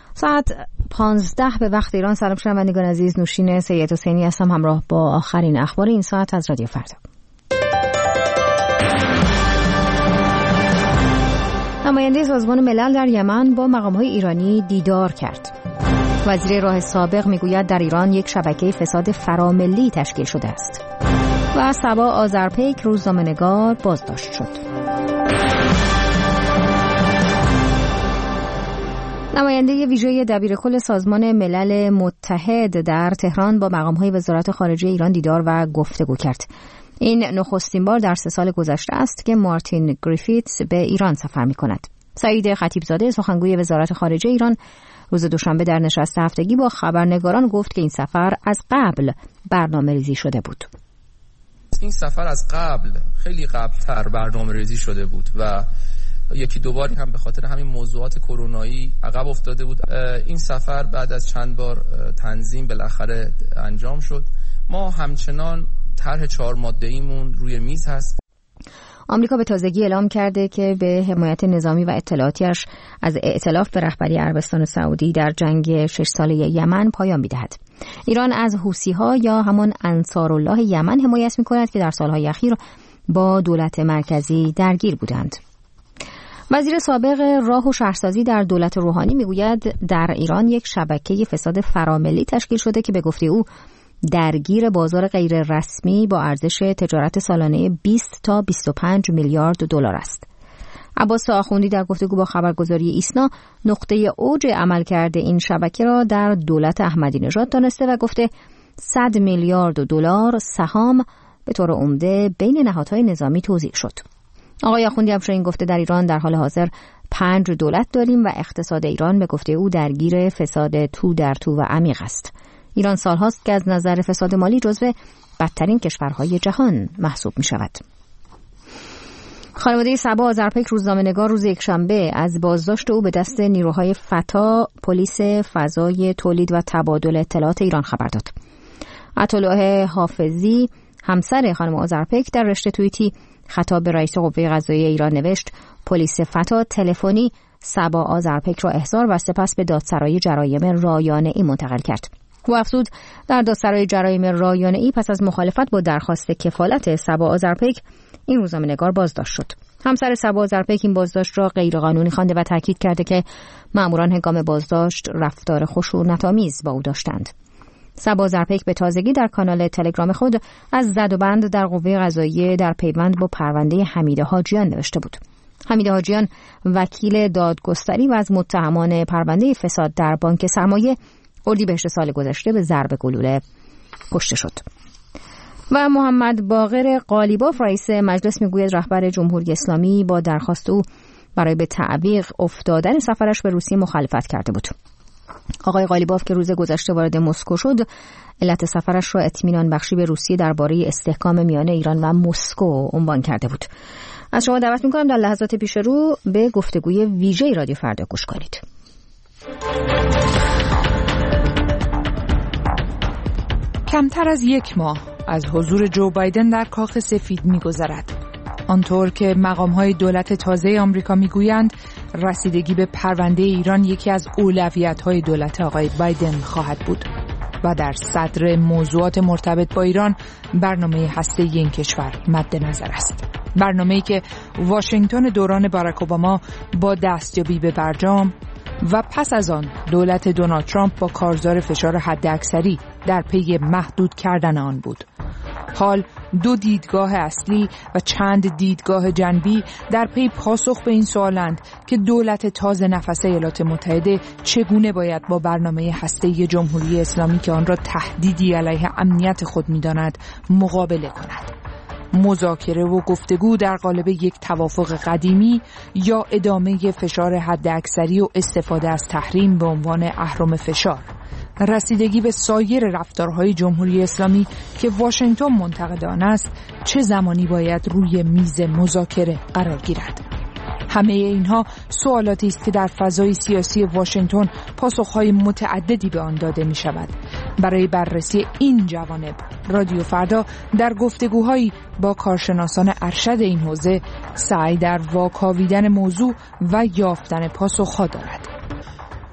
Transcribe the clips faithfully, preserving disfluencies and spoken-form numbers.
ساعت پانزده به وقت ایران. سلام شنوندگان عزیز، نوشین سید حسینی هستم همراه با آخرین اخبار این ساعت از رادیو فردا. نماینده سازمان ملل در یمن با مقام‌های ایرانی دیدار کرد. وزیر راه سابق میگوید در ایران یک شبکه فساد فراملی تشکیل شده است. و صبا آذرپیک روزنامه‌نگار بازداشت شد. نماینده ویژه دبیرکل سازمان ملل متحد در تهران با مقام‌های وزارت خارجه ایران دیدار و گفتگو کرد. این نخستین بار در سه سال گذشته است که مارتین گریفیتس به ایران سفر می‌کند. سعید خطیبزاده سخنگوی وزارت خارجه ایران روز دوشنبه در نشست هفتگی با خبرنگاران گفت که این سفر از قبل برنامه‌ریزی شده بود. این سفر از قبل خیلی قبل‌تر برنامه‌ریزی شده بود و یکی دو باری هم به خاطر همین موضوعات کرونایی عقب افتاده بود. این سفر بعد از چند بار تنظیم بالاخره انجام شد. ما همچنان طرح چهار ماده‌ایمون روی میز هست. آمریکا به تازگی اعلام کرده که به حمایت نظامی و اطلاعاتیش از ائتلاف به رهبری عربستان سعودی در جنگ شش ساله یمن پایان می‌دهد. ایران از حوثی‌ها یا همان انصارالله یمن حمایت می‌کند که در سال‌های اخیر با دولت مرکزی درگیر بودند. وزیر سابق راه و شهرسازی در دولت روحانی میگوید در ایران یک شبکه فساد فراملی تشکیل شده که به گفته او درگیر بازار غیر رسمی با ارزش تجارت سالانه بیست تا بیست و پنج میلیارد دلار است. عباس آخوندی در گفتگو با خبرگزاری ایسنا نقطه اوج عملکرد این شبکه را در دولت احمدی نژاد دانسته و گفته صد میلیارد دلار سهام به طور عمده بین نهادهای نظامی توزیع شد. آقای آخوندی همچنین گفته در ایران در حال حاضر پنج دولت داریم و اقتصاد ایران به گفته او درگیر فساد تو در تو و عمیق است. ایران سالهاست که از نظر فساد مالی جزو بدترین کشورهای جهان محسوب می شود. خانواده صبا آذرپیک روزنامه‌نگار روز یکشنبه از بازداشت او به دست نیروهای فتا پلیس فضای تولید و تبادل اطلاعات ایران خبر داد. عطاالله حافظی همسر خانم آذرپیک در رشته توییتی خطاب به رئیس قوه قضاییه ایران نوشت پلیس فتا تلفنی صبا آذرپیک را احضار و سپس به دادسرای جرایم رایانه‌ای منتقل کرد. او افزود در دادسرای جرایم رایانه‌ای پس از مخالفت با درخواست کفالت صبا آذرپیک این روزنامه‌نگار بازداشت شد. همسر صبا آذرپیک این بازداشت را غیرقانونی خوانده و تاکید کرده که ماموران هنگام بازداشت رفتار خشونت‌آمیز با او داشتند. صبا آذرپیک به تازگی در کانال تلگرام خود از زد و بند در قوه قضاییه در پیوند با پرونده حمیده حاجیان نوشته بود. حمیده حاجیان وکیل دادگستری و از متهمان پرونده فساد در بانک سرمایه اردیبهشت سال گذشته به ضرب گلوله کشته شد. و محمد باقر قالیباف رئیس مجلس میگوید رهبر جمهوری اسلامی با درخواست او برای به تعویق افتادن سفرش به روسیه مخالفت کرده بود. آقای قالیباف که روز گذشته وارد مسکو شد علت سفرش را اطمینان بخشی به روسیه درباره استحکام میان ایران و مسکو عنوان کرده بود. از شما دعوت میکنم در لحظات پیش رو به گفتگوی ویژه رادیو فردا گوش کنید. کمتر از یک ماه از حضور جو بایدن در کاخ سفید می‌گذرد. آنطور که مقام‌های دولت تازه آمریکا می‌گویند رسیدگی به پرونده ایران یکی از اولویت‌های دولت آقای بایدن خواهد بود و در صدر موضوعات مرتبط با ایران برنامه هسته‌ای این کشور مد نظر است. برنامه‌ای که واشنگتن دوران باراک اوباما با دستیابی به برجام و پس از آن دولت دونالد ترامپ با کارزار فشار حداکثری در پی محدود کردن آن بود. حال دو دیدگاه اصلی و چند دیدگاه جنبی در پی پاسخ به این سوالند که دولت تازه نفس ایالات متحده چگونه باید با برنامه هسته‌ای جمهوری اسلامی که آن را تهدیدی علیه امنیت خود می‌داند مقابله کند. مذاکره و گفتگو در قالب یک توافق قدیمی یا ادامه فشار حداکثری و استفاده از تحریم به عنوان اهرم فشار. رسیدگی به سایر رفتارهای جمهوری اسلامی که واشنگتن منتقد آن است چه زمانی باید روی میز مذاکره قرار گیرد؟ همه اینها سوالاتی است که در فضای سیاسی واشنگتن پاسخهای متعددی به آن داده می شود. برای بررسی این جوانب رادیو فردا در گفتگوهایی با کارشناسان ارشد این حوزه سعی در واکاویدن موضوع و یافتن پاسخها دارد.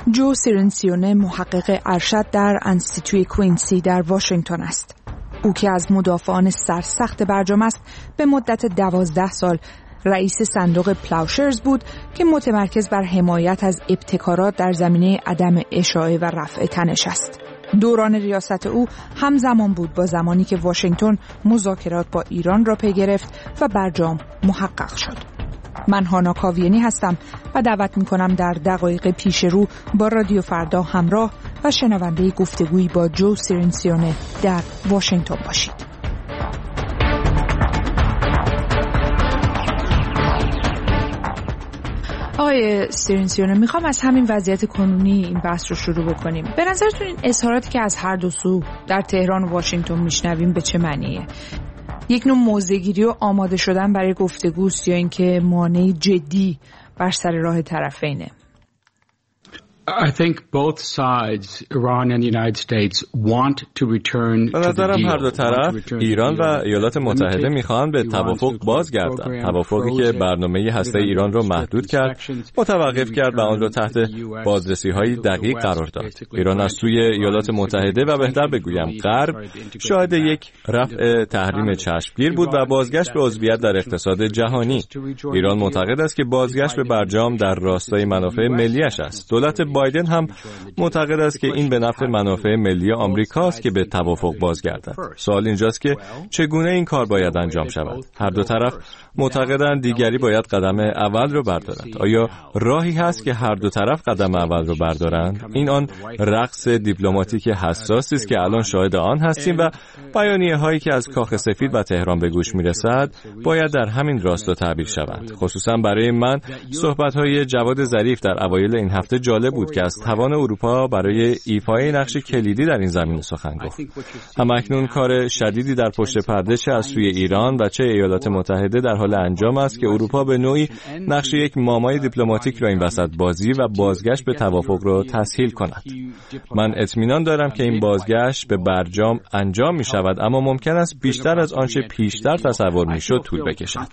جو سیرنسیونه محقق ارشد در انستیتوی کوینسی در واشنگتن است. او که از مدافعان سرسخت برجام است، به مدت دوازده سال رئیس صندوق پلاوشرز بود که متمرکز بر حمایت از ابتکارات در زمینه عدم اشاعه و رفع تنش است. دوران ریاست او همزمان بود با زمانی که واشنگتن مذاکرات با ایران را پی گرفت و برجام محقق شد. من هانا کاویانی هستم و دعوت می‌کنم در دقایق پیش رو با رادیو فردا همراه و شنونده گفتگویی با جو سیرنسیونه در واشنگتن باشید. آقای سیرنسیونه، میخوام از همین وضعیت کنونی این بحث رو شروع بکنیم. به نظرتون این اظهاراتی که از هر دو سو در تهران و واشنگتن میشنویم به چه معنیه؟ یک نوع موضع‌گیری و آماده شدن برای گفتگوست یا اینکه مانعی جدی بر سر راه طرفینه؟ I think both sides, Iran and the United States, want to return به نظرم هر دو طرف، ایران و ایالات متحده، میخوان به توافق بازگردند. توافقی که برنامه هسته ایران رو محدود کرد، متوقف کرد و آن را تحت بازرسی‌های دقیق قرار داد. ایران از سوی ایالات متحده و بهتر بگویم غرب شاهد یک رفع تحریم چشمگیر بود و بازگشت به عضویت در اقتصاد جهانی. ایران معتقد است که بازگشت به برجام در راستای منافع ملی‌اش است. دولت بایدن هم معتقد است که این به نفع منافع ملی آمریکاست که به توافق بازگردد. سوال اینجاست که چگونه این کار باید انجام شود؟ هر دو طرف معتقدند دیگری باید قدم اول رو بردارد. آیا راهی هست که هر دو طرف قدم اول رو بردارند؟ این آن رقص دیپلماتیک حساسی است که الان شاهد آن هستیم و بیانیه هایی که از کاخ سفید و تهران به گوش میرسد باید در همین راستا تعبیر شوند. خصوصا برای من صحبت های جواد ظریف در اوایل این هفته جالب بود که از توان اروپا برای ایفای نقش کلیدی در این زمینه سخن گفت. اما اکنون کار شدیدی در پشت پرده چه از سوی ایران و چه ایالات متحده در حال انجام است که اروپا به نوعی نقش یک مامای دیپلماتیک را این وسط بازی و بازگشت به توافق را تسهیل کند. من اطمینان دارم که این بازگشت به برجام انجام می شود، اما ممکن است بیشتر از آنچه پیشتر تصور می شد طول بکشد.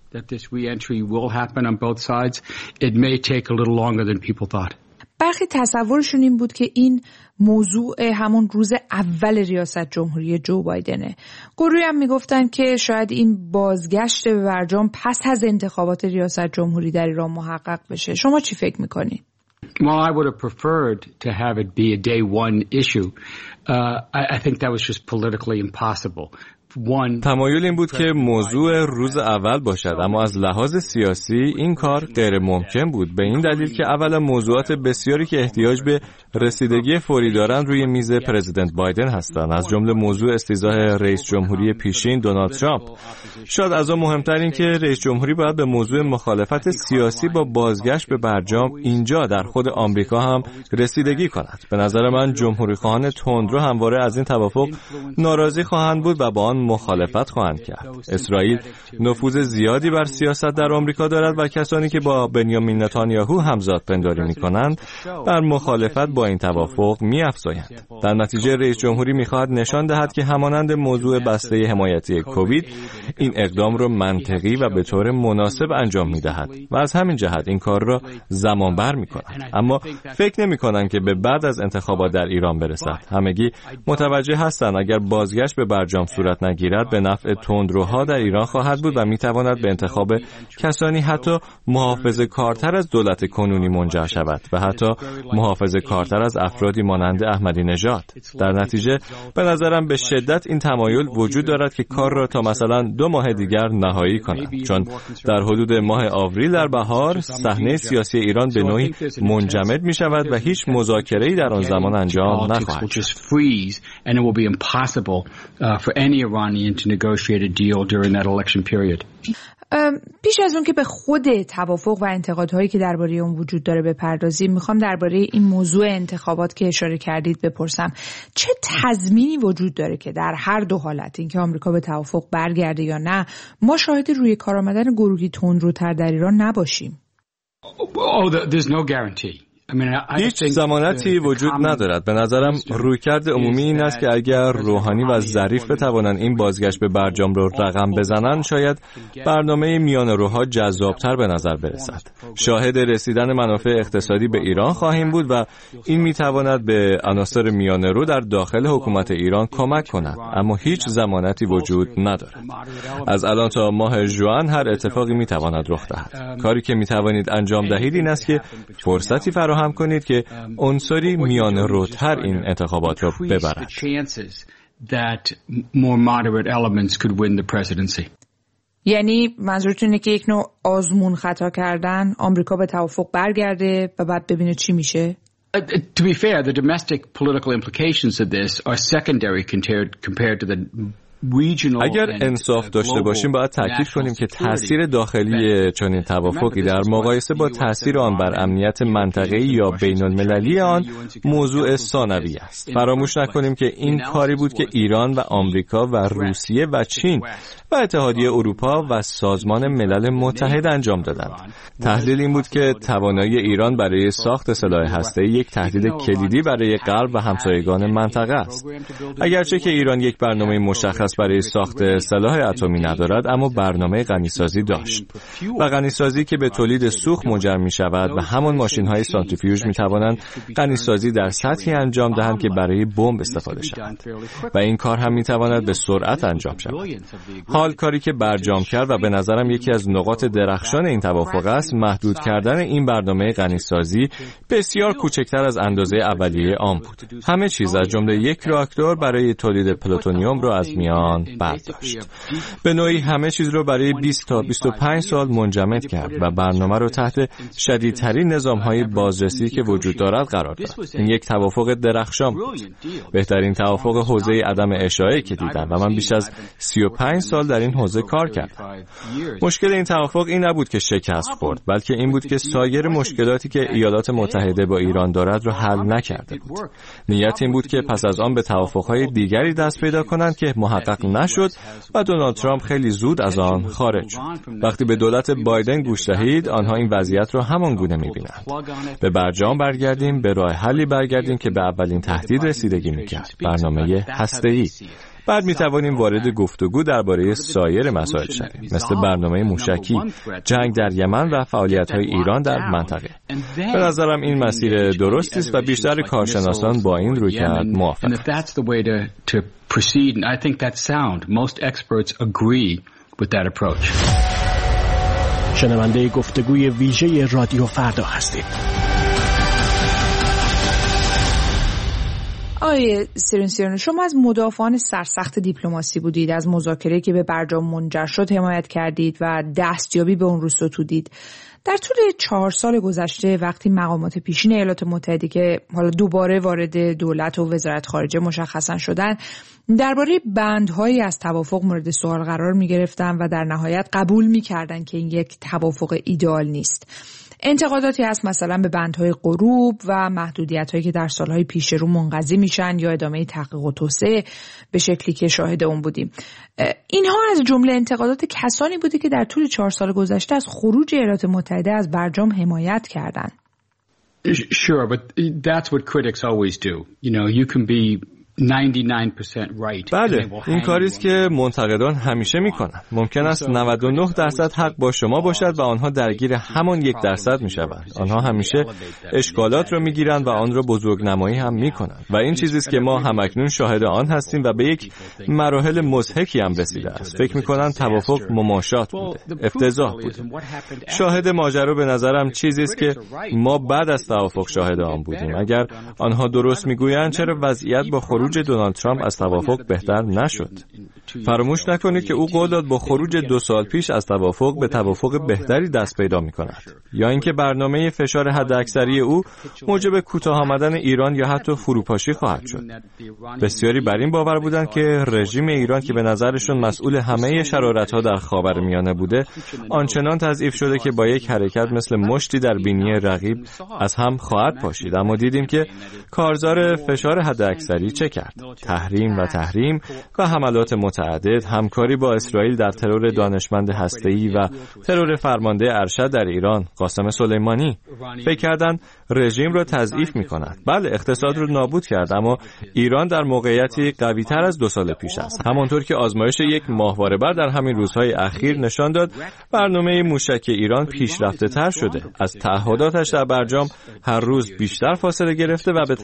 برخی تصورشون این بود که این موضوع همون روز اول ریاست جمهوری جو بایدنه. گروهی هم میگفتن که شاید این بازگشت به برجام پس از انتخابات ریاست جمهوری در ایران محقق بشه. شما چی فکر میکنید؟ Well, I would have preferred to have it be a day one issue. Uh, I, I think that was just politically impossible. تمایل این بود که موضوع روز اول باشد، اما از لحاظ سیاسی این کار غیر ممکن بود، به این دلیل که اولا موضوعات بسیاری که احتیاج به رسیدگی فوری دارند روی میز پرزیدنت بایدن هستند، از جمله موضوع استیضاح رئیس جمهوری پیشین دونالد ترامپ. شاید از آن مهمتر این که رئیس جمهوری باید به موضوع مخالفت سیاسی با بازگشت به برجام اینجا در خود آمریکا هم رسیدگی کند. به نظر من جمهوری خواهان تندرو همواره از این توافق ناراضی خواهند بود و با آن مخالفت خواهند کرد. اسرائیل نفوذ زیادی بر سیاست در آمریکا دارد و کسانی که با بنیامین نتانیاهو همزاد پنداری می‌کنند بر مخالفت با این توافق می‌افزایند. در نتیجه رئیس جمهوری می‌خواهد نشان دهد که همانند موضوع بسته حمایتی کووید این اقدام را منطقی و به طور مناسب انجام می‌دهد و از همین جهت این کار را زمان بر می‌کند. اما فکر نمی‌کنم که به بعد از انتخابات در ایران برسد. همگی متوجه هستند اگر بازگشت به برجام صورت نگیرد به نفع تندروها در ایران خواهد بود و میتواند به انتخاب کسانی حتی محافظه کارتر از دولت کنونی منجر شود و حتی محافظه کارتر از افرادی مانند احمدی نژاد. در نتیجه به نظرم به شدت این تمایل وجود دارد که کار را تا مثلا دو ماه دیگر نهایی کند، چون در حدود ماه آوریل در بهار صحنه سیاسی ایران به نوعی منجمد می شود و هیچ مذاکره‌ای در آن زمان انجام نخواهد شد. Iranian to negotiate a deal during that election period. پیش از اون که به خود توافق و انتقادهایی که درباره اون وجود داره بپردازیم، میخوام درباره این موضوع انتخابات که اشاره کردید بپرسم. چه تضمینی وجود داره که در هر دو حالت، اینکه آمریکا به توافق برگرده یا نه، ما شاهد روی کار آمدن گروهی تندروتر در ایران نباشیم؟ Oh, there's no guarantee. هیچ ضمانتی وجود ندارد. به نظرم رویکرد عمومی این است که اگر روحانی و ظریف بتوانند این بازگشت به برجام رو رقم بزنند، شاید برنامه میانه‌روها جذابتر به نظر برسد. شاهد رسیدن منافع اقتصادی به ایران خواهیم بود و این میتواند به عناصر میانه‌رو در داخل حکومت ایران کمک کند، اما هیچ ضمانتی وجود ندارد. از الان تا ماه ژوئن هر اتفاقی میتواند رخ دهد. کاری که میتوانید انجام دهید این است که فرصتی فراهم کنید که عنصری میانه‌روتر این انتخابات را ببرد. یعنی منظورتون اینه که یک نوع آزمون خطا کردن، آمریکا به توافق برگرده و بعد ببینه چی میشه؟ Uh, to be fair, the domestic political implications of this are secondary compared compared to the اگر انصاف داشته باشیم باید تاکید کنیم که تأثیر داخلی چنین توافقی در مقایسه با تأثیر آن بر امنیت منطقه‌ای یا بین‌المللی آن موضوع ثانوی است. فراموش نکنیم که این کاری بود که ایران و آمریکا و روسیه و چین و اتحادیه اروپا و سازمان ملل متحد انجام دادند. تحلیل این بود که توانایی ایران برای ساخت سلاح هسته‌ای یک تهدید کلیدی برای غرب و همسایگان منطقه است. اگرچه که ایران یک برنامه مشخص برای ساخت سلاح اتمی ندارد، اما برنامه غنیسازی داشت و غنیسازی که به تولید سوخت منجر می شود و همان ماشین های سانتریفیوژ می توانند غنیسازی در سطحی انجام دهند که برای بمب استفاده شود و این کار هم می تواند به سرعت انجام شود. حال کاری که برجام کرد و به نظرم یکی از نقاط درخشان این توافق است، محدود کردن این برنامه غنیسازی بسیار کوچکتر از اندازه اولیه آن بود. همه چیز از جمله یک راکتور برای تولید پلوتونیوم را از میان برداشت. به نوعی همه چیز رو برای بیست تا بیست و پنج سال منجمد کرد و برنامه رو تحت شدیدترین نظام‌های بازرسی که وجود دارد قرار داد. این یک توافق درخشان بود. بهترین توافق حوزه عدم اشاعه که دیدم و من بیش از سی و پنج سال در این حوزه کار کردم. مشکل این توافق این نبود که شکست خورد، بلکه این بود که سایر مشکلاتی که ایالات متحده با ایران دارد رو حل نکرده بود. نیت این بود که پس از آن به توافق‌های دیگری دست پیدا کنند که محقق نشد و دونالد ترامپ خیلی زود از آن خارج شد. وقتی به دولت بایدن گوش دهید، آنها این وضعیت را همان گونه می‌بینند. به برجام برگردیم، به راه حلی برگردیم که به اولین تهدید رسیدگی می‌کرد، برنامه هسته‌ای. بعد می‌توانیم وارد گفتگو درباره سایر مسائل شویم، مثل برنامه موشکی، جنگ در یمن و فعالیت‌های ایران در منطقه. به نظرم این مسیر درستی است و بیشتر کارشناسان با این رویکرد موافقند. proceed, and I think that's sound. Most experts agree with that approach. شنونده گفتگوی ویژه رادیو فردا هستید. آقای سیرینسیرون، شما از مدافعان سرسخت دیپلماسی بودید، از مذاکره که به برجام منجر شد حمایت کردید و دستیابی به اون رو ستودید. در طول چهار سال گذشته وقتی مقامات پیشین ایالات متحده که حالا دوباره وارد دولت و وزارت خارجه مشخصا شدن، درباره بندهایی از توافق مورد سوال قرار می گرفتن و در نهایت قبول می کردن که این یک توافق ایدئال نیست. انتقاداتی هست مثلا به بندهای غروب و محدودیت‌هایی که در سالهای پیش رو منقضی میشن یا ادامه تحقیق و توسعه به شکلی که شاهد اون بودیم. اینها از جمله انتقادات کسانی بوده که در طول چهار سال گذشته از خروج ایالات متحده از برجام حمایت کردند. Sure, but that's what critics always do. You know, you can be نود و نه درصد right. بله، این کاری است که منتقدان همیشه میکنند. ممکن است نود و نه درصد حق با شما باشد و آنها درگیر همان یک درصد میشوند. آنها همیشه اشکالات را میگیرند و آن را بزرگنمایی هم میکنند و این چیزی است که ما همکنون شاهد آن هستیم و به یک مراحل مضحکی هم رسیده است. فکر میکنند توافق مماشات بوده، افتضاح بوده. شاهد ماجرا به نظرم چیزی است که ما بعد از توافق شاهد آن بودیم. اگر آنها درست میگویند چرا وضعیت با خروج دونالد ترامپ از توافق بهتر نشد؟ فراموش نکنید که او قول داد با خروج دو سال پیش از توافق به توافق بهتری دست پیدا می‌کند، یا اینکه برنامه فشار حداکثری او موجب کوتاه آمدن ایران یا حتی فروپاشی خواهد شد. بسیاری بر این باور بودند که رژیم ایران که به نظرشون مسئول همه شرارت‌ها در خاورمیانه بوده، آنچنان تضعیف شده که با یک حرکت مثل مشتی در بینی رقیب از هم خواهد پاشید. اما دیدیم که کارزار فشار حداکثری چه کرد؟ تحریم و تحریم و حملات متعدد متعدد، همکاری با اسرائیل در ترور دانشمند هسته‌ای و ترور فرمانده ارشد در ایران قاسم سلیمانی. فکر کردن رژیم را تضعیف می‌کند. بله، اقتصاد رو نابود کرد، اما ایران در موقعیتی قوی‌تر از دو سال پیش است. همانطور که آزمایش یک ماهواره بر در همین روزهای اخیر نشان داد، برنامه موشک ایران پیشرفته‌تر شده. از تعهداتش در برجام هر روز بیشتر فاصله گرفته و به